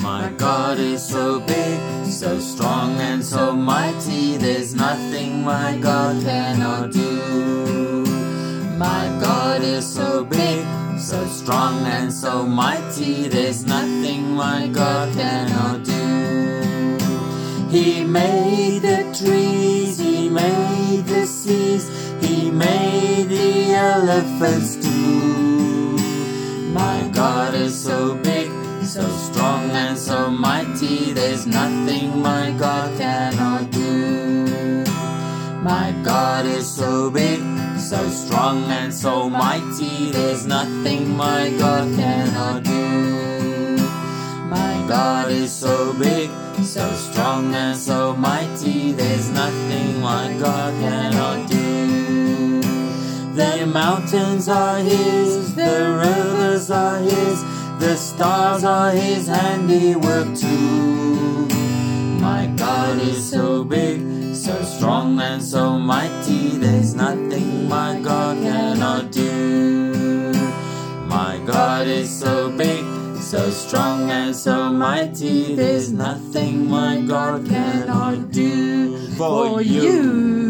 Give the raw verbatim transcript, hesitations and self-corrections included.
My God is so big, so strong and so mighty, there's nothing my God cannot do. My God is so big, so strong and so mighty, there's nothing my God cannot do. He made the trees, He made the seas, He made the elephants too. My God is so big, so strong and so mighty, there's nothing my God cannot do. My God is so big, so strong and so mighty, there's nothing my God cannot do. My God is so big, so strong and so mighty, there's nothing my God cannot do. The mountains are His, the rivers are His, the stars are His handiwork too. My God is so big, so strong and so mighty, there's nothing my God cannot do. My God is so big, so strong and so mighty, there's nothing my God cannot do for you.